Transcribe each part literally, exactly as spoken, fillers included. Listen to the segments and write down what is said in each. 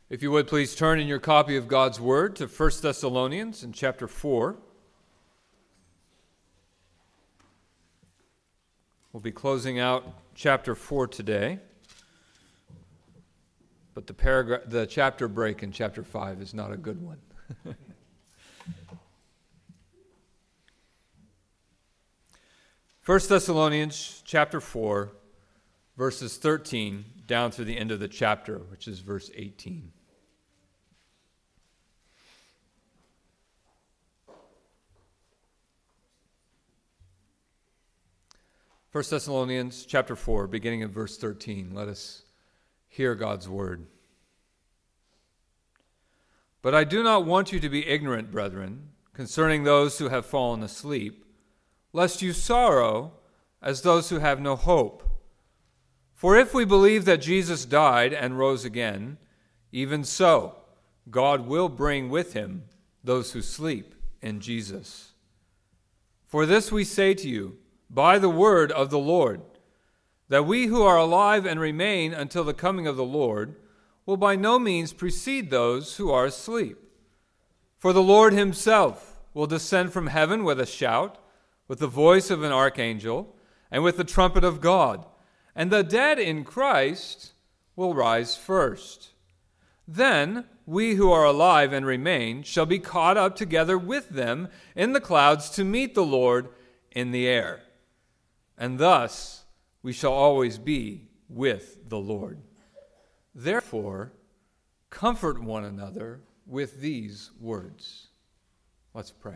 If you would please turn in your copy of God's Word to First Thessalonians in chapter four. We'll be closing out chapter four today, but the paragraph, the chapter break in chapter five is not a good one. First Thessalonians chapter four, verses thirteen down through the end of the chapter, which is verse eighteen. First Thessalonians chapter four, beginning at verse thirteen. Let us hear God's word. But I do not want you to be ignorant, brethren, concerning those who have fallen asleep, lest you sorrow as those who have no hope. For if we believe that Jesus died and rose again, even so God will bring with him those who sleep in Jesus. For this we say to you, by the word of the Lord, that we who are alive and remain until the coming of the Lord will by no means precede those who are asleep. For the Lord himself will descend from heaven with a shout, with the voice of an archangel, and with the trumpet of God, and the dead in Christ will rise first. Then we who are alive and remain shall be caught up together with them in the clouds to meet the Lord in the air. And thus we shall always be with the Lord. Therefore, comfort one another with these words. Let's pray.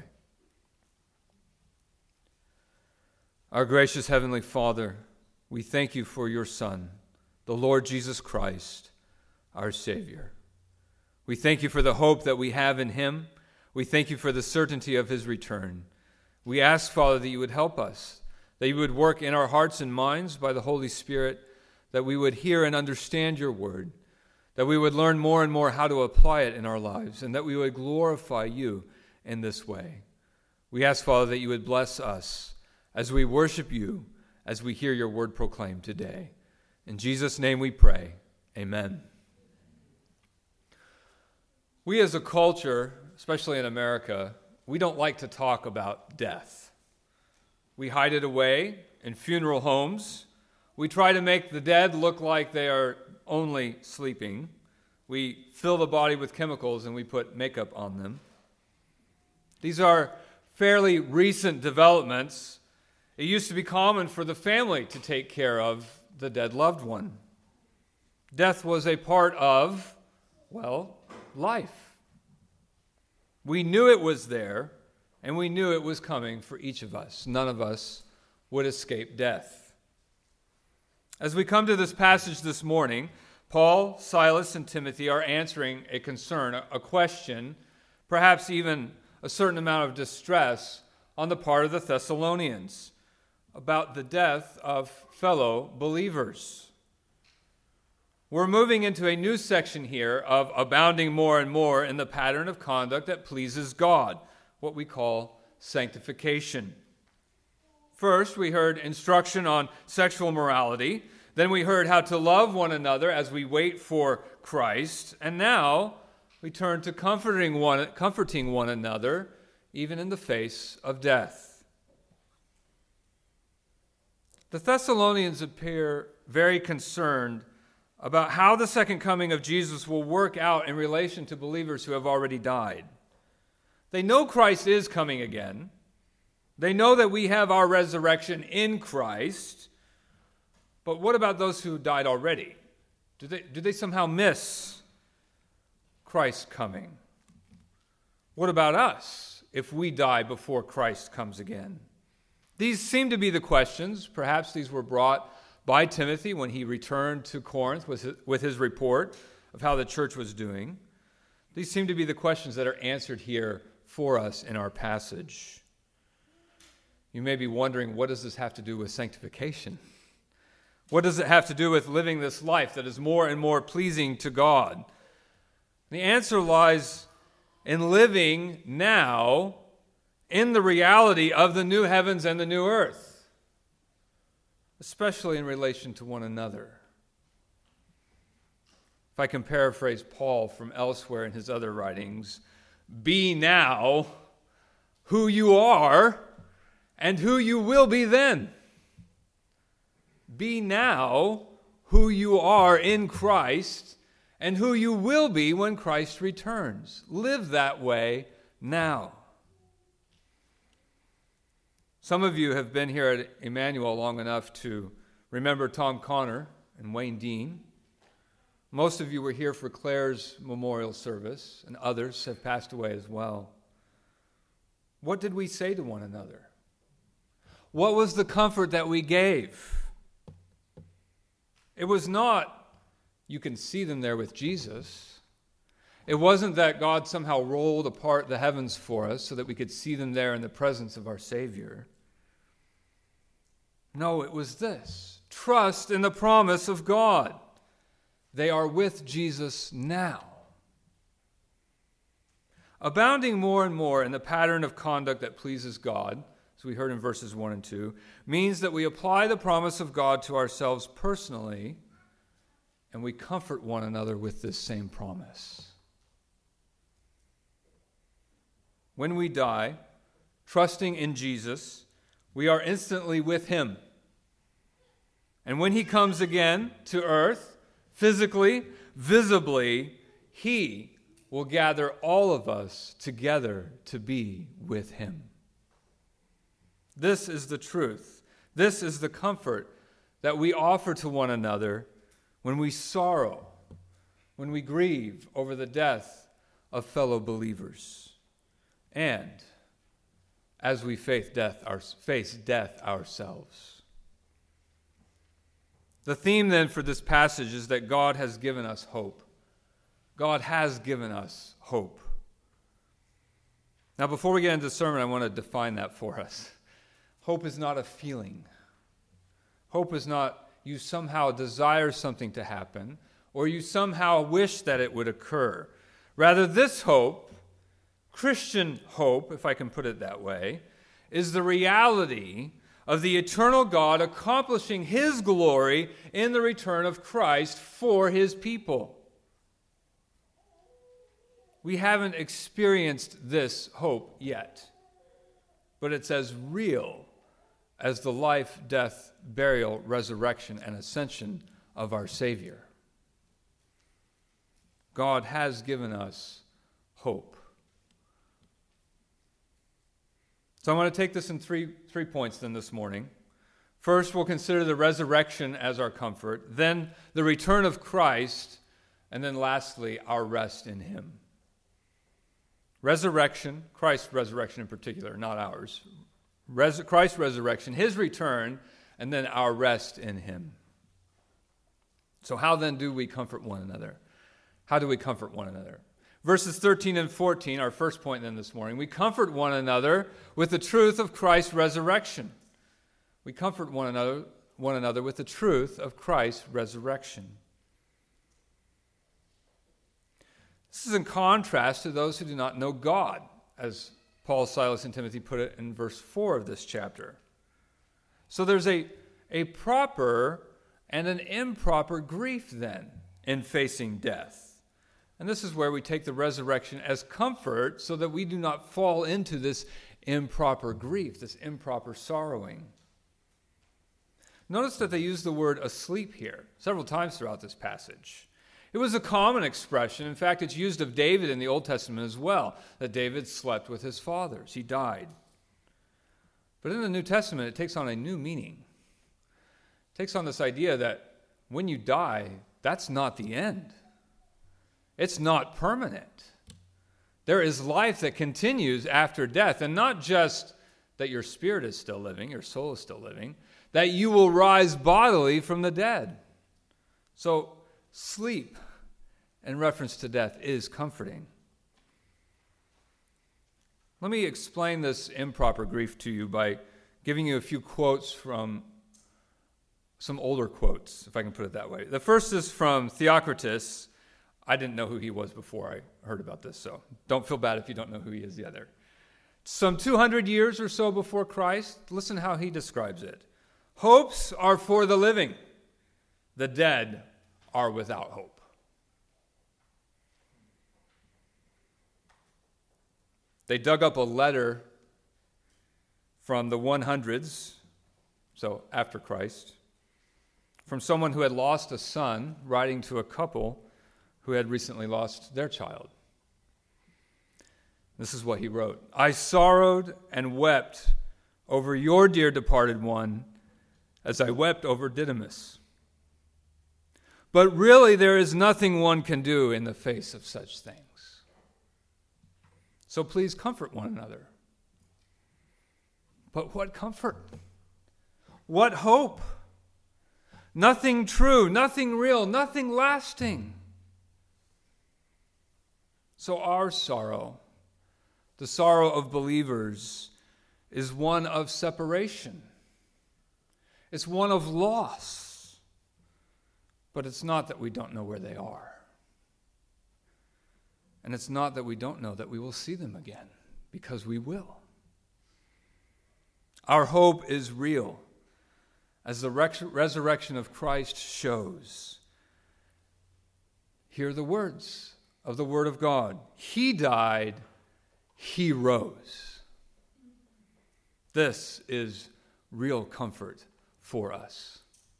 Our gracious Heavenly Father, we thank you for your Son, the Lord Jesus Christ, our Savior. We thank you for the hope that we have in him. We thank you for the certainty of his return. We ask, Father, that you would help us, that you would work in our hearts and minds by the Holy Spirit, that we would hear and understand your word, that we would learn more and more how to apply it in our lives, and that we would glorify you in this way. We ask, Father, that you would bless us as we worship you, as we hear your word proclaimed today. In Jesus' name we pray. Amen. We as a culture, especially in America, we don't like to talk about death. We hide it away in funeral homes. We try to make the dead look like they are only sleeping. We fill the body with chemicals and we put makeup on them. These are fairly recent developments. It used to be common for the family to take care of the dead loved one. Death was a part of, well, life. We knew it was there, and we knew it was coming for each of us. None of us would escape death. As we come to this passage this morning, Paul, Silas, and Timothy are answering a concern, a question, perhaps even a certain amount of distress on the part of the Thessalonians about the death of fellow believers. We're moving into a new section here of abounding more and more in the pattern of conduct that pleases God, what we call sanctification. First, we heard instruction on sexual morality. Then we heard how to love one another as we wait for Christ. And now we turn to comforting one, comforting one another, even in the face of death. The Thessalonians appear very concerned about how the second coming of Jesus will work out in relation to believers who have already died. They know Christ is coming again. They know that we have our resurrection in Christ. But what about those who died already? Do they, do they somehow miss Christ coming? What about us if we die before Christ comes again? These seem to be the questions. Perhaps these were brought by Timothy when he returned to Corinth with his, with his report of how the church was doing. These seem to be the questions that are answered here for us in our passage. You may be wondering, what does this have to do with sanctification? What does it have to do with living this life that is more and more pleasing to God? The answer lies in living now in the reality of the new heavens and the new earth, especially in relation to one another. If I can paraphrase Paul from elsewhere in his other writings, be now who you are and who you will be then. Be now who you are in Christ and who you will be when Christ returns. Live that way now. Some of you have been here at Emmanuel long enough to remember Tom Connor and Wayne Dean. Most of you were here for Claire's memorial service, and others have passed away as well. What did we say to one another? What was the comfort that we gave? It was not, you can see them there with Jesus. It wasn't that God somehow rolled apart the heavens for us so that we could see them there in the presence of our Savior. No, it was this. Trust in the promise of God. They are with Jesus now. Abounding more and more in the pattern of conduct that pleases God, as we heard in verses one and two, means that we apply the promise of God to ourselves personally, and we comfort one another with this same promise. When we die, trusting in Jesus, we are instantly with him. And when he comes again to earth, physically, visibly, he will gather all of us together to be with him. This is the truth. This is the comfort that we offer to one another when we sorrow, when we grieve over the death of fellow believers, and as we face death, our, face death ourselves. The theme then for this passage is that God has given us hope. God has given us hope. Now, before we get into the sermon, I want to define that for us. Hope is not a feeling. Hope is not you somehow desire something to happen or you somehow wish that it would occur. Rather, this hope, Christian hope, if I can put it that way, is the reality of the eternal God accomplishing his glory in the return of Christ for his people. We haven't experienced this hope yet, but it's as real as the life, death, burial, resurrection, and ascension of our Savior. God has given us hope. So I want to take this in three, three points then this morning. First, we'll consider the resurrection as our comfort, then the return of Christ, and then lastly, our rest in him. Resurrection, Christ's resurrection in particular, not ours. Res- Christ's resurrection, his return, and then our rest in him. So how then do we comfort one another? How do we comfort one another? Verses thirteen and fourteen, our first point then this morning. We comfort one another with the truth of Christ's resurrection. We comfort one another, one another with the truth of Christ's resurrection. This is in contrast to those who do not know God, as Paul, Silas, and Timothy put it in verse four of this chapter. So there's a, a proper and an improper grief then in facing death. And this is where we take the resurrection as comfort so that we do not fall into this improper grief, this improper sorrowing. Notice that they use the word asleep here several times throughout this passage. It was a common expression. In fact, it's used of David in the Old Testament as well, that David slept with his fathers. He died. But in the New Testament, it takes on a new meaning. It takes on this idea that when you die, that's not the end. It's not permanent. There is life that continues after death, and not just that your spirit is still living, your soul is still living, that you will rise bodily from the dead. So sleep, in reference to death, is comforting. Let me explain this improper grief to you by giving you a few quotes from some older quotes, if I can put it that way. The first is from Theocritus. I didn't know who he was before I heard about this, so don't feel bad if you don't know who he is yet. Some two hundred years or so before Christ, listen how he describes it. Hopes are for the living. The dead are without hope. They dug up a letter from the hundreds, so after Christ, from someone who had lost a son, writing to a couple who had recently lost their child. This is what he wrote. I sorrowed and wept over your dear departed one as I wept over Didymus. But really there is nothing one can do in the face of such things. So please comfort one another. But what comfort? What hope? Nothing true, nothing real, nothing lasting. So our sorrow, the sorrow of believers, is one of separation. It's one of loss. But it's not that we don't know where they are. And it's not that we don't know that we will see them again, because we will. Our hope is real, as the resurrection of Christ shows. Hear the words of the Word of God. He died, He rose. This is real comfort for us.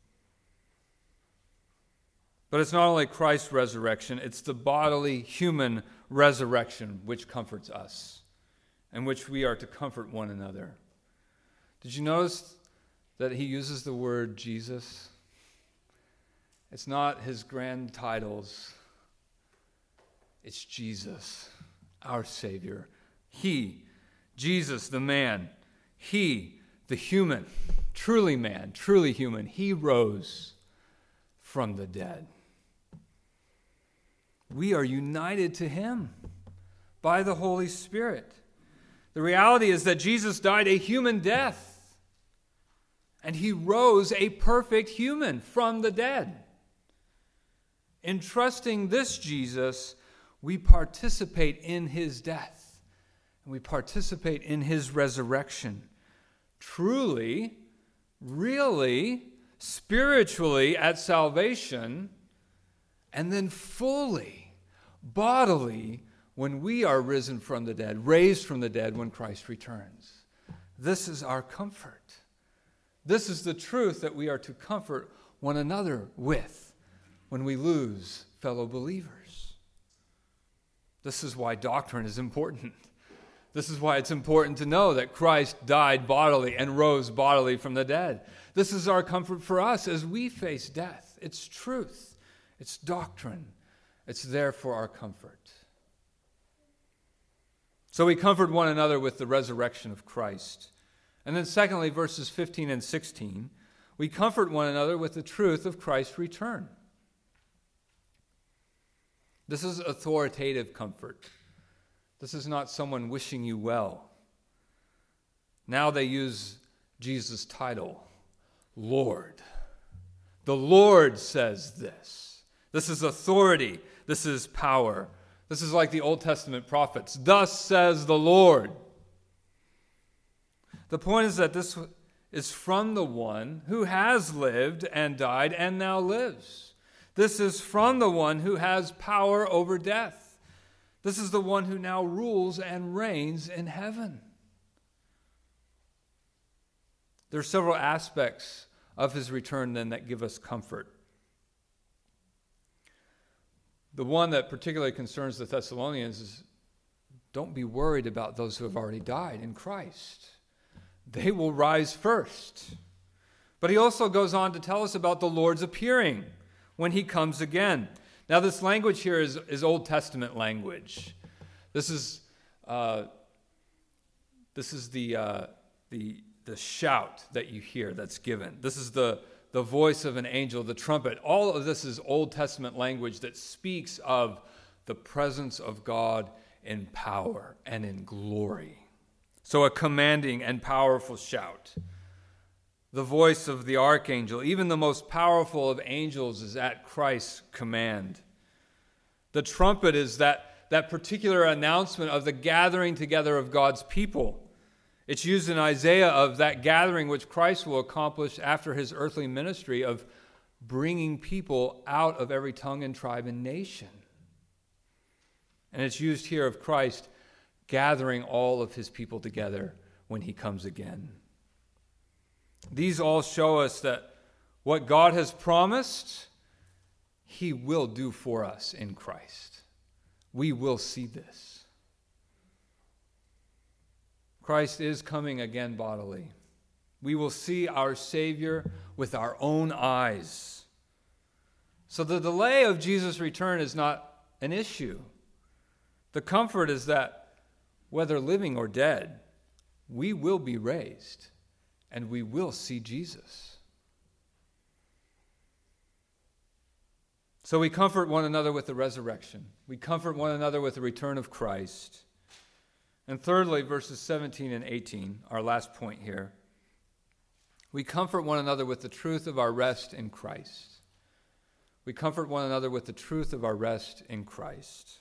But it's not only Christ's resurrection, it's the bodily human resurrection which comforts us and which we are to comfort one another. Did you notice that he uses the word Jesus? It's not his grand titles. It's Jesus, our Savior. He, Jesus the man, he, the human, truly man, truly human, he rose from the dead. We are united to him by the Holy Spirit. The reality is that Jesus died a human death, and he rose a perfect human from the dead. In trusting this Jesus, we participate in his death, and we participate in his resurrection. Truly, really, spiritually at salvation, and then fully, bodily, when we are risen from the dead, raised from the dead when Christ returns. This is our comfort. This is the truth that we are to comfort one another with when we lose fellow believers. This is why doctrine is important. This is why it's important to know that Christ died bodily and rose bodily from the dead. This is our comfort for us as we face death. It's truth. It's doctrine. It's there for our comfort. So we comfort one another with the resurrection of Christ. And then secondly, verses fifteen and sixteen, we comfort one another with the truth of Christ's return. This is authoritative comfort. This is not someone wishing you well. Now they use Jesus' title, Lord. The Lord says this. This is authority. This is power. This is like the Old Testament prophets. Thus says the Lord. The point is that this is from the one who has lived and died and now lives. This is from the one who has power over death. This is the one who now rules and reigns in heaven. There are several aspects of his return then that give us comfort. The one that particularly concerns the Thessalonians is, don't be worried about those who have already died in Christ. They will rise first. But he also goes on to tell us about the Lord's appearing when he comes again. Now, this language here is, is Old Testament language. This is uh, this is the uh, the the shout that you hear that's given. This is the the voice of an angel, the trumpet. All of this is Old Testament language that speaks of the presence of God in power and in glory. So a commanding and powerful shout. The voice of the archangel, even the most powerful of angels, is at Christ's command. The trumpet is that, that particular announcement of the gathering together of God's people. It's used in Isaiah of that gathering which Christ will accomplish after his earthly ministry of bringing people out of every tongue and tribe and nation. And it's used here of Christ gathering all of his people together when he comes again. These all show us that what God has promised, he will do for us in Christ. We will see this. Christ is coming again bodily. We will see our Savior with our own eyes. So the delay of Jesus' return is not an issue. The comfort is that whether living or dead, we will be raised and we will see Jesus. So we comfort one another with the resurrection. We comfort one another with the return of Christ. And thirdly, verses seventeen and eighteen, our last point here. We comfort one another with the truth of our rest in Christ. We comfort one another with the truth of our rest in Christ.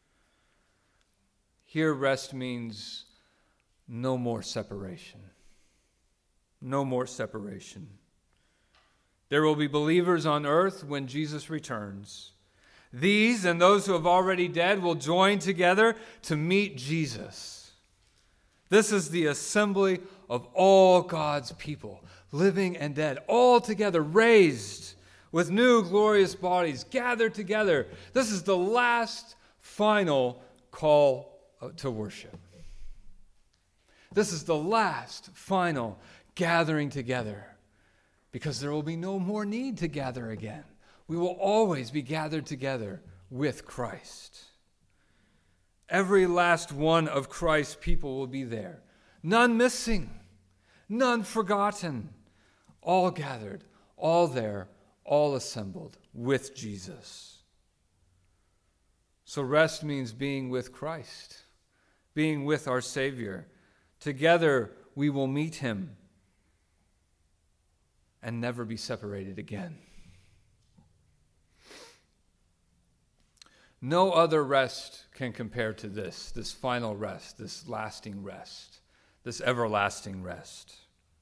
Here, rest means no more separation. No more separation. There will be believers on earth when Jesus returns. These and those who have already dead will join together to meet Jesus. This is the assembly of all God's people, living and dead, all together, raised with new glorious bodies, gathered together. This is the last, final call to worship. This is the last, final gathering together, because there will be no more need to gather again. We will always be gathered together with Christ. Every last one of Christ's people will be there. None missing, none forgotten. All gathered, all there, all assembled with Jesus. So rest means being with Christ, being with our Savior. Together we will meet him and never be separated again. No other rest can compare to this, this final rest, this lasting rest, this everlasting rest.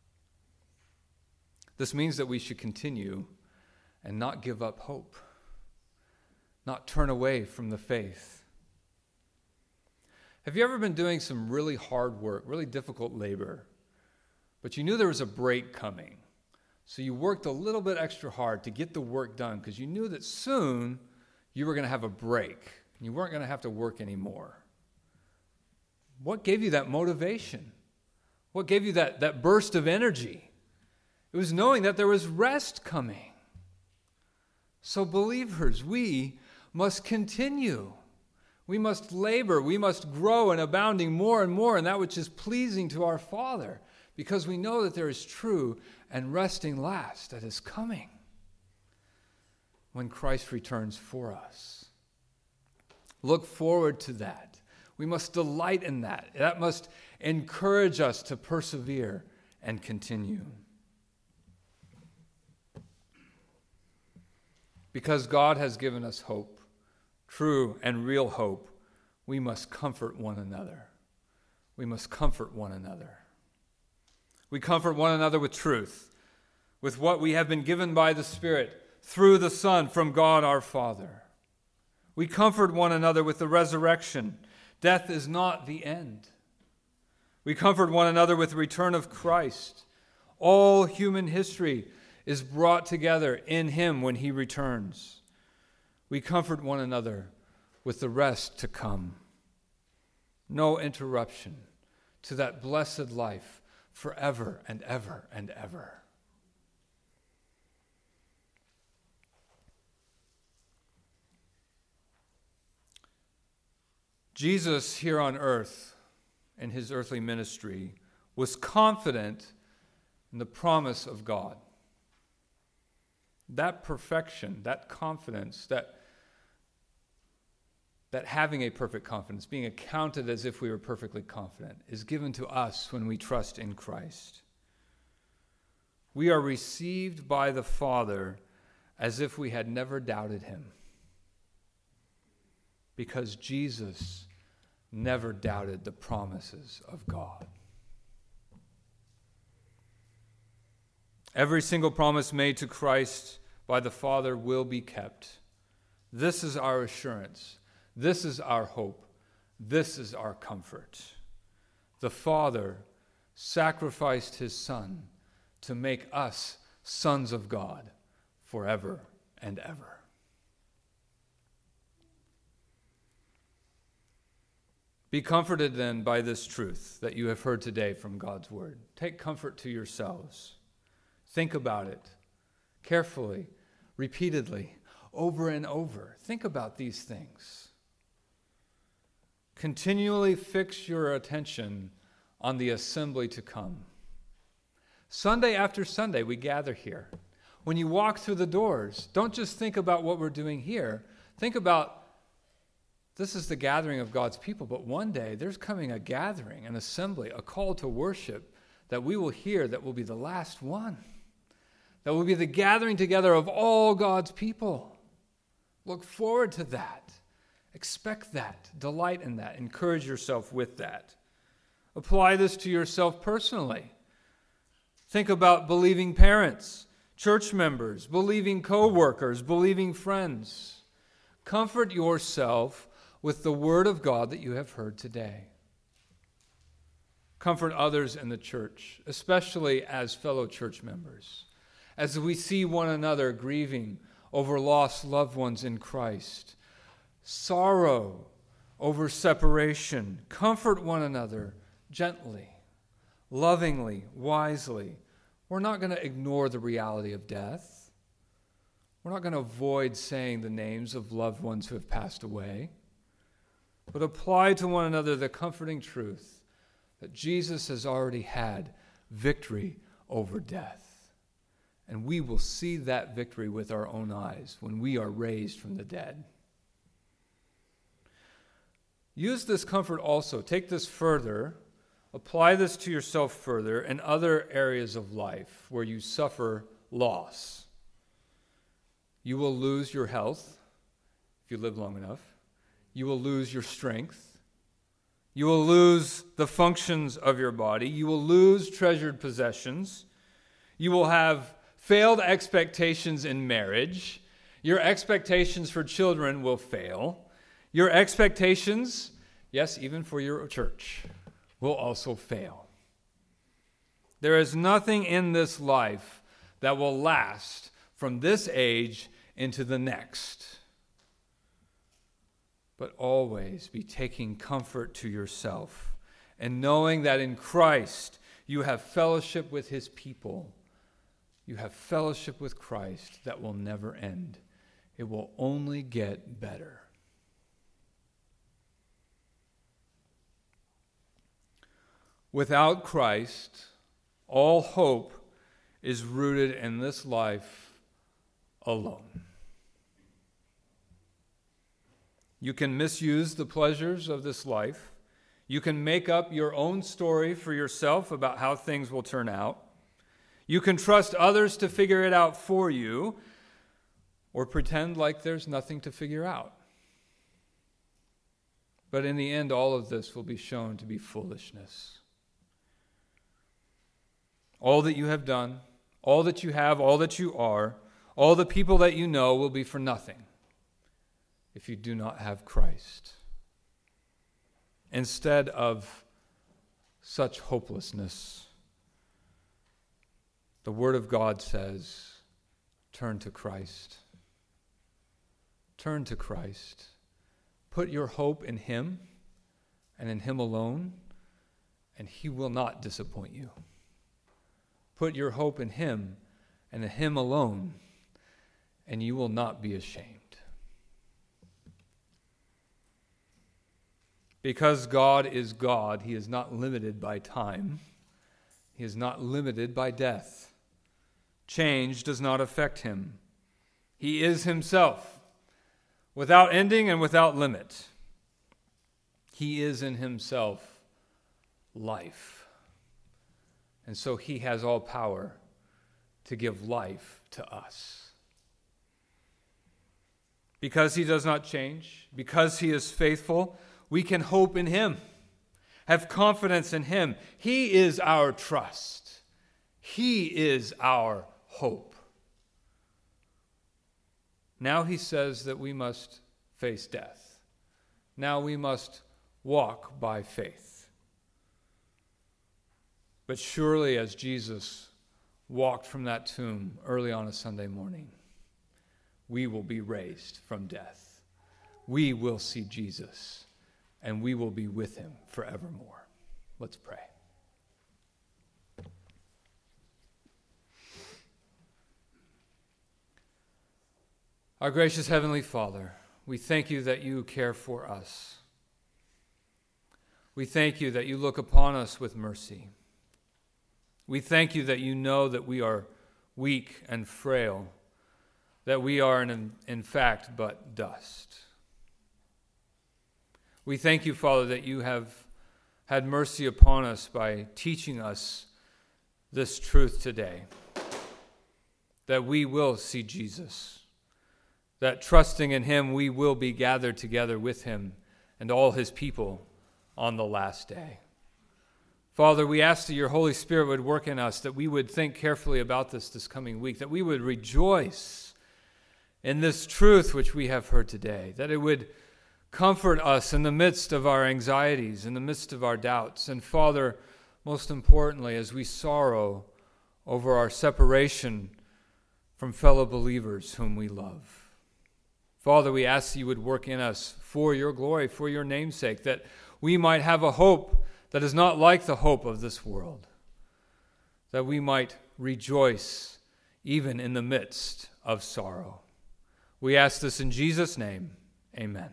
This means that we should continue and not give up hope, not turn away from the faith. Have you ever been doing some really hard work, really difficult labor, but you knew there was a break coming? So you worked a little bit extra hard to get the work done because you knew that soon you were going to have a break and you weren't going to have to work anymore. What gave you that motivation? What gave you that, that burst of energy? It was knowing that there was rest coming. So believers, we must continue. We must labor. We must grow in abounding more and more in that which is pleasing to our Father, because we know that there is true and resting last that is coming when Christ returns for us. Look forward to that. We must delight in that. That must encourage us to persevere and continue. Because God has given us hope, true and real hope, we must comfort one another. We must comfort one another. We comfort one another with truth, with what we have been given by the Spirit through the Son from God our Father. We comfort one another with the resurrection. Death is not the end. We comfort one another with the return of Christ. All human history is brought together in him when he returns. We comfort one another with the rest to come. No interruption to that blessed life forever and ever and ever. Jesus here on earth in his earthly ministry was confident in the promise of God. That perfection, that confidence, that, that having a perfect confidence, being accounted as if we were perfectly confident, is given to us when we trust in Christ. We are received by the Father as if we had never doubted him, because Jesus never doubted the promises of God. Every single promise made to Christ by the Father will be kept. This is our assurance. This is our hope. This is our comfort. The Father sacrificed his Son to make us sons of God forever and ever. Be comforted then by this truth that you have heard today from God's word. Take comfort to yourselves. Think about it carefully, repeatedly, over and over. Think about these things. Continually fix your attention on the assembly to come. Sunday after Sunday, we gather here. When you walk through the doors, don't just think about what we're doing here. Think about this is the gathering of God's people, but one day there's coming a gathering, an assembly, a call to worship that we will hear that will be the last one. That will be the gathering together of all God's people. Look forward to that. Expect that. Delight in that. Encourage yourself with that. Apply this to yourself personally. Think about believing parents, church members, believing co-workers, believing friends. Comfort yourself with the word of God that you have heard today. Comfort others in the church, especially as fellow church members, as we see one another grieving over lost loved ones in Christ, sorrow over separation. Comfort one another gently, lovingly, wisely. We're not going to ignore the reality of death. We're not going to avoid saying the names of loved ones who have passed away, but apply to one another the comforting truth that Jesus has already had victory over death. And we will see that victory with our own eyes when we are raised from the dead. Use this comfort also. Take this further. Apply this to yourself further in other areas of life where you suffer loss. You will lose your health if you live long enough. You will lose your strength. You will lose the functions of your body. You will lose treasured possessions. You will have failed expectations in marriage. Your expectations for children will fail. Your expectations, yes, even for your church, will also fail. There is nothing in this life that will last from this age into the next. But always be taking comfort to yourself and knowing that in Christ you have fellowship with his people. You have fellowship with Christ that will never end. It will only get better. Without Christ, all hope is rooted in this life alone. You can misuse the pleasures of this life. You can make up your own story for yourself about how things will turn out. You can trust others to figure it out for you, or pretend like there's nothing to figure out. But in the end, all of this will be shown to be foolishness. All that you have done, all that you have, all that you are, all the people that you know will be for nothing if you do not have Christ. Instead of such hopelessness, the Word of God says, turn to Christ. Turn to Christ. Put your hope in Him and in Him alone, and He will not disappoint you. Put your hope in Him and in Him alone, and you will not be ashamed. Because God is God, He is not limited by time. He is not limited by death. Change does not affect Him. He is Himself, without ending and without limit. He is in Himself life. And so He has all power to give life to us. Because He does not change, because He is faithful, we can hope in Him, have confidence in Him. He is our trust. He is our hope. Now He says that we must face death. Now we must walk by faith. But surely as Jesus walked from that tomb early on a Sunday morning, we will be raised from death. We will see Jesus, and we will be with him forevermore. Let's pray. Our gracious Heavenly Father, we thank you that you care for us. We thank you that you look upon us with mercy. We thank you that you know that we are weak and frail, that we are in, in fact but dust. We thank you, Father, that you have had mercy upon us by teaching us this truth today, that we will see Jesus, that trusting in him we will be gathered together with him and all his people on the last day. Father, we ask that your Holy Spirit would work in us, that we would think carefully about this this coming week, that we would rejoice in this truth which we have heard today, that it would comfort us in the midst of our anxieties, in the midst of our doubts. And Father, most importantly, as we sorrow over our separation from fellow believers whom we love. Father, we ask that you would work in us for your glory, for your name's sake, that we might have a hope that is not like the hope of this world, that we might rejoice even in the midst of sorrow. We ask this in Jesus' name. Amen.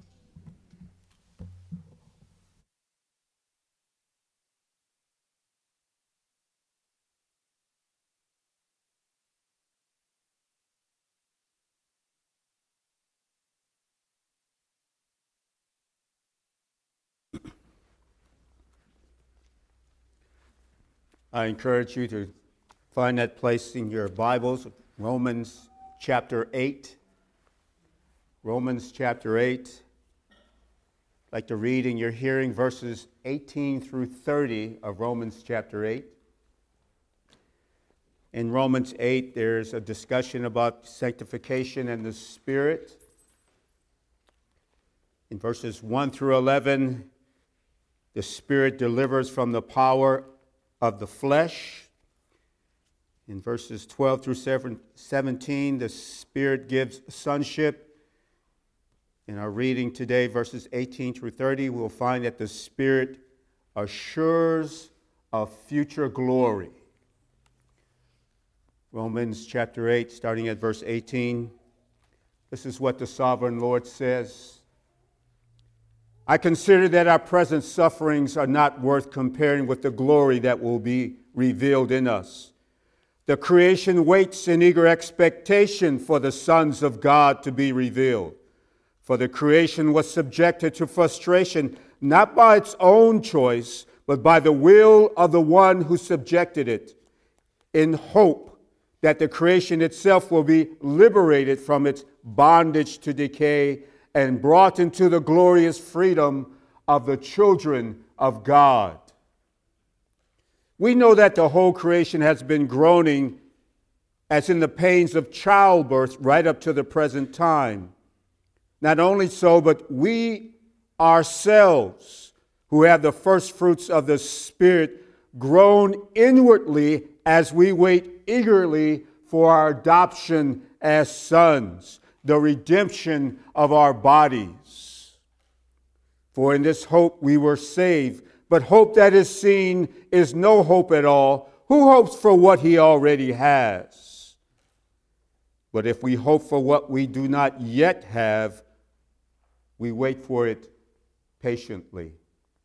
I encourage you to find that place in your Bibles, Romans chapter eight. Romans chapter eight. I'd like to read in your hearing verses eighteen through thirty of Romans chapter eight. In Romans eight, there's a discussion about sanctification and the Spirit. In verses one through eleven, the Spirit delivers from the power of the flesh. In verses twelve through seventeen, the Spirit gives sonship. In our reading today, verses eighteen through thirty, we'll find that the Spirit assures of future glory. Romans chapter eight, starting at verse eighteen. This is what the sovereign Lord says. I consider that our present sufferings are not worth comparing with the glory that will be revealed in us. The creation waits in eager expectation for the sons of God to be revealed. For the creation was subjected to frustration, not by its own choice, but by the will of the one who subjected it, in hope that the creation itself will be liberated from its bondage to decay and brought into the glorious freedom of the children of God. We know that the whole creation has been groaning as in the pains of childbirth right up to the present time. Not only so, but we ourselves, who have the first fruits of the Spirit, groan inwardly as we wait eagerly for our adoption as sons, the redemption of our bodies. For in this hope we were saved. But hope that is seen is no hope at all. Who hopes for what he already has? But if we hope for what we do not yet have, we wait for it patiently.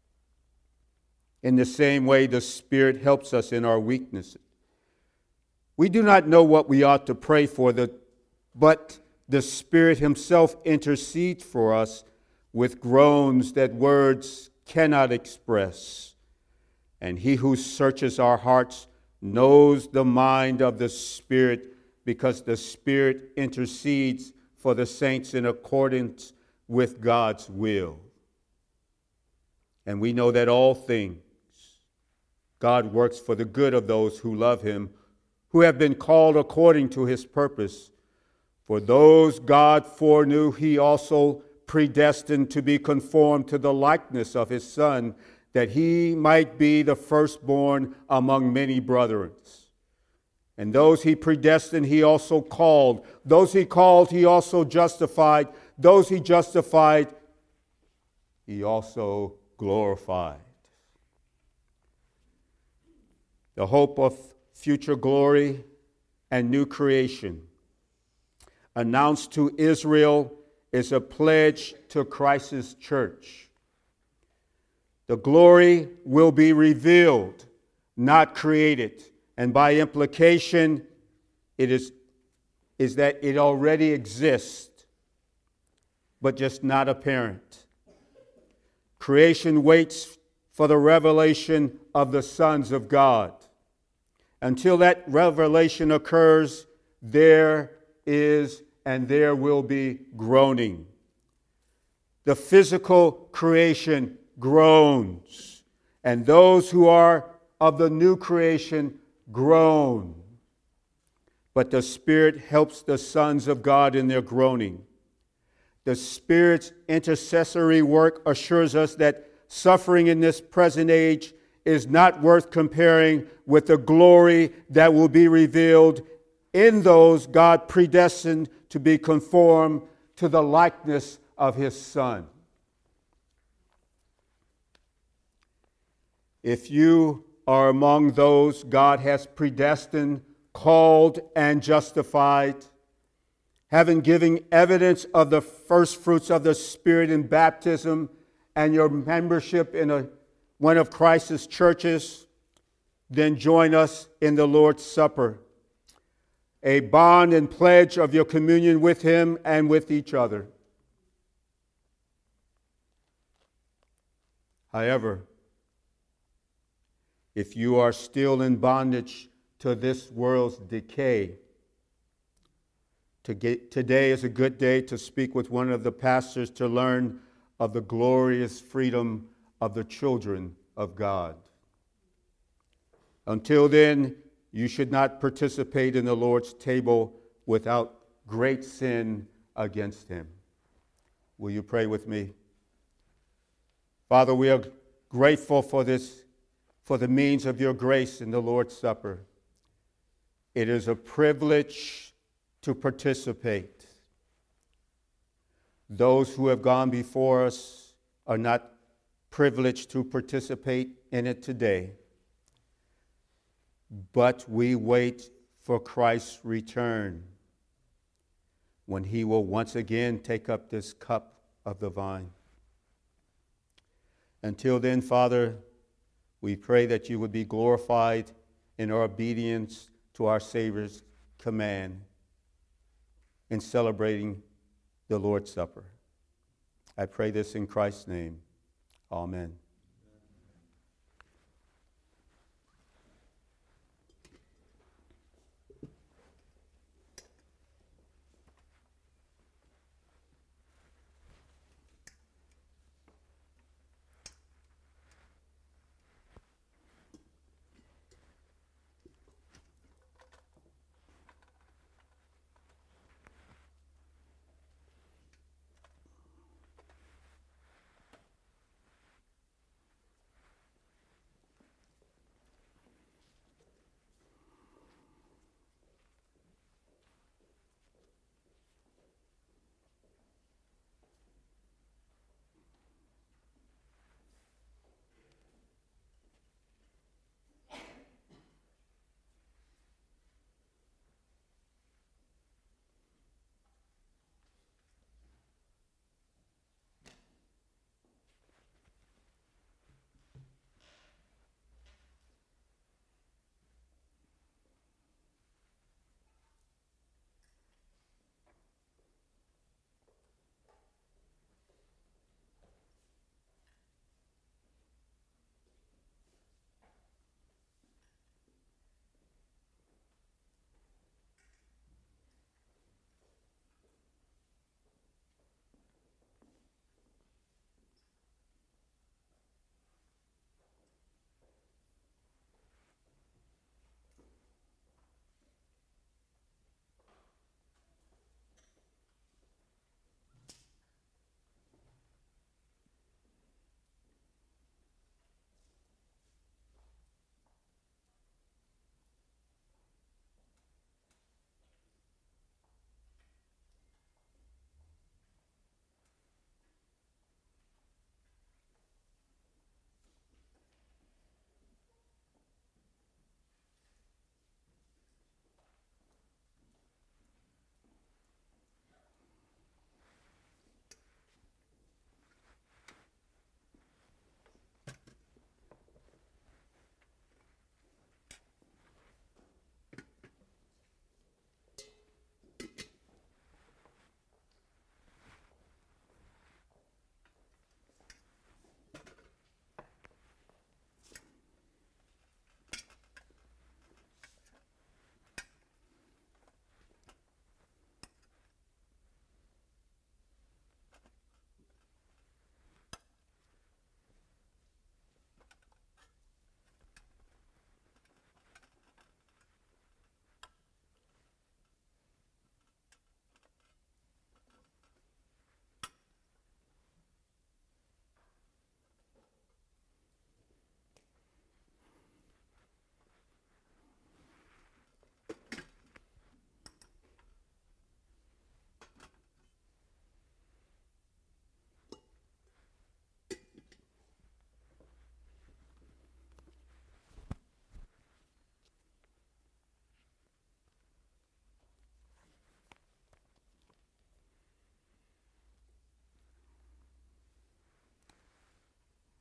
In the same way, the Spirit helps us in our weaknesses. We do not know what we ought to pray for, the, but the Spirit himself intercedes for us with groans that words cannot express. And he who searches our hearts knows the mind of the Spirit, because the Spirit intercedes for the saints in accordance with God's will. And we know that all things God works for the good of those who love him, who have been called according to his purpose. For those God foreknew, he also predestined to be conformed to the likeness of his Son, that he might be the firstborn among many brethren. And those he predestined, he also called. Those he called, he also justified. Those he justified, he also glorified. The hope of future glory and new creation announced to Israel is a pledge to Christ's church. The glory will be revealed, not created. And by implication, it is, is that it already exists, but just not apparent. Creation waits for the revelation of the sons of God. Until that revelation occurs, there is and there will be groaning. The physical creation groans, and those who are of the new creation groan. But the Spirit helps the sons of God in their groaning. The Spirit's intercessory work assures us that suffering in this present age is not worth comparing with the glory that will be revealed in those God predestined to be conformed to the likeness of his Son. If you are among those God has predestined, called, and justified, having given evidence of the first fruits of the Spirit in baptism and your membership in a, one of Christ's churches, then join us in the Lord's Supper, a bond and pledge of your communion with him and with each other. However, if you are still in bondage to this world's decay, to get, today is a good day to speak with one of the pastors to learn of the glorious freedom of the children of God. Until then, you should not participate in the Lord's table without great sin against him. Will you pray with me? Father, we are grateful for this, for the means of your grace in the Lord's Supper. It is a privilege to participate. Those who have gone before us are not privileged to participate in it today. But we wait for Christ's return, when he will once again take up this cup of the vine. Until then, Father, we pray that you would be glorified in our obedience to our Savior's command in celebrating the Lord's Supper. I pray this in Christ's name. Amen.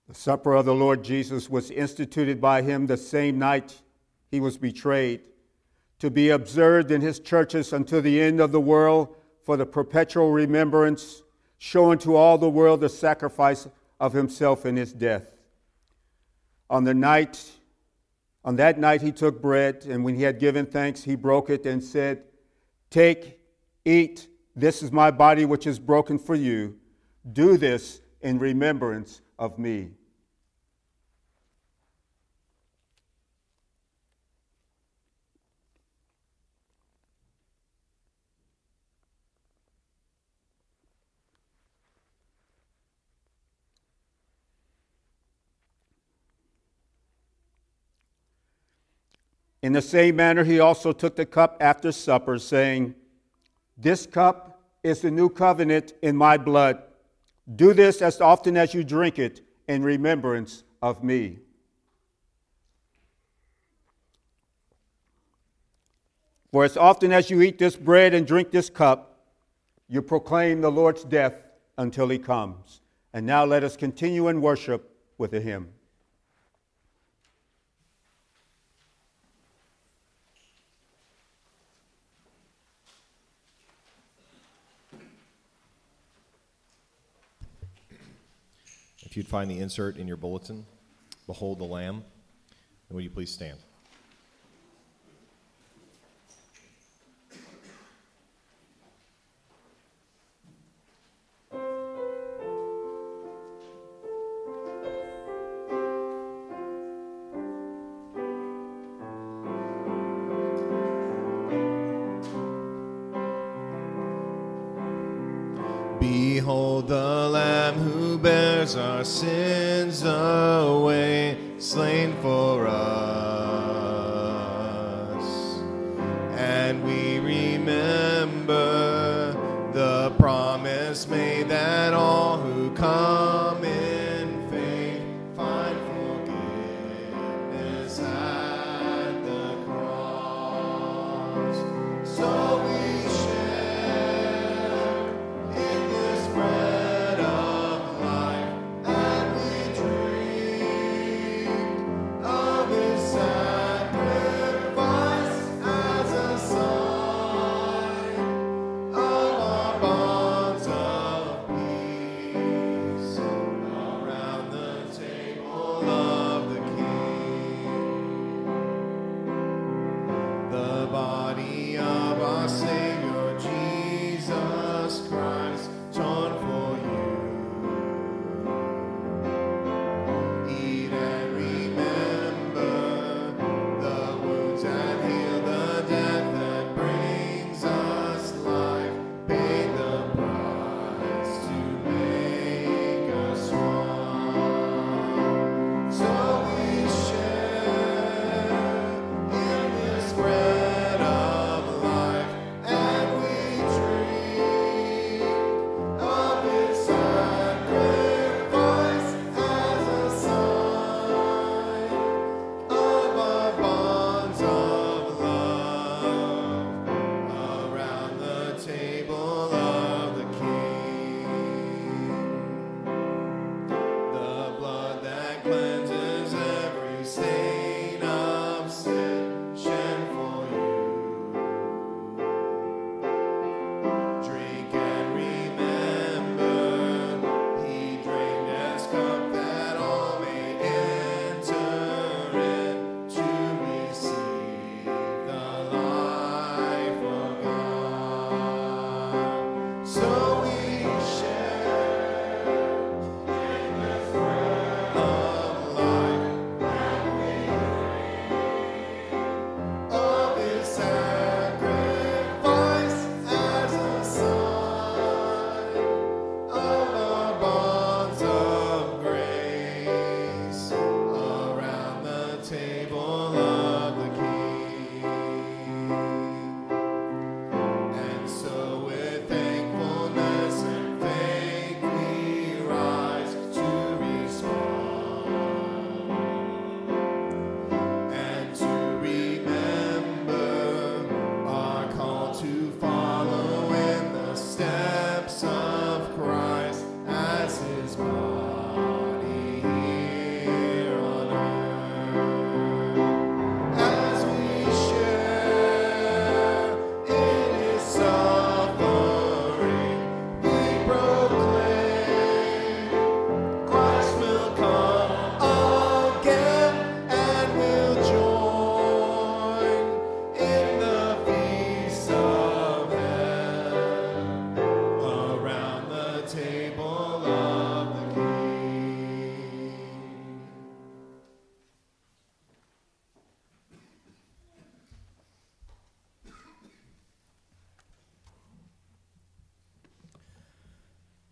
The supper of the Lord Jesus was instituted by him the same night he was betrayed, to be observed in his churches until the end of the world for the perpetual remembrance, showing to all the world the sacrifice of himself in his death. On the night, on that night he took bread, and when he had given thanks, he broke it and said, "Take, eat, this is my body which is broken for you. Do this in remembrance of me." In the same manner, he also took the cup after supper, saying, "This cup is the new covenant in my blood. Do this as often as you drink it in remembrance of me." For as often as you eat this bread and drink this cup, you proclaim the Lord's death until he comes. And now let us continue in worship with a hymn. If you'd find the insert in your bulletin, "Behold the Lamb," and would you please stand? Behold the Lamb who bears our sins away, slain for us. And we remember the promise made that all who come in faith find forgiveness at the cross. So we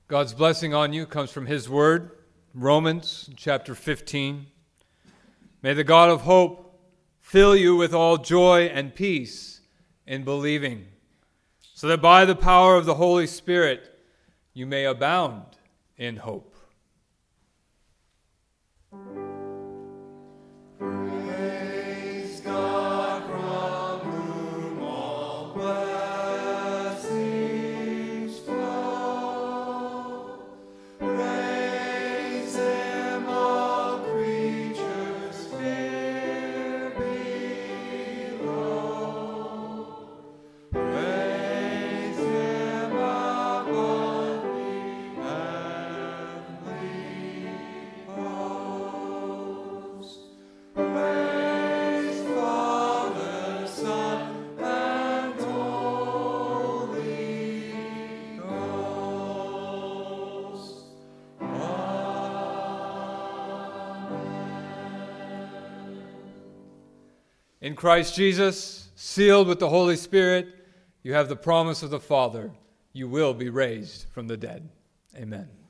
God's blessing on you comes from his word, Romans chapter fifteen. May the God of hope fill you with all joy and peace in believing, so that by the power of the Holy Spirit you may abound in hope. Praise God, from whom all blessings flow. Praise him, all creatures here below. Praise him above the heavenly hosts. Praise Father, Son, and Holy Ghost. In Christ Jesus, sealed with the Holy Spirit, you have the promise of the Father. You will be raised from the dead. Amen.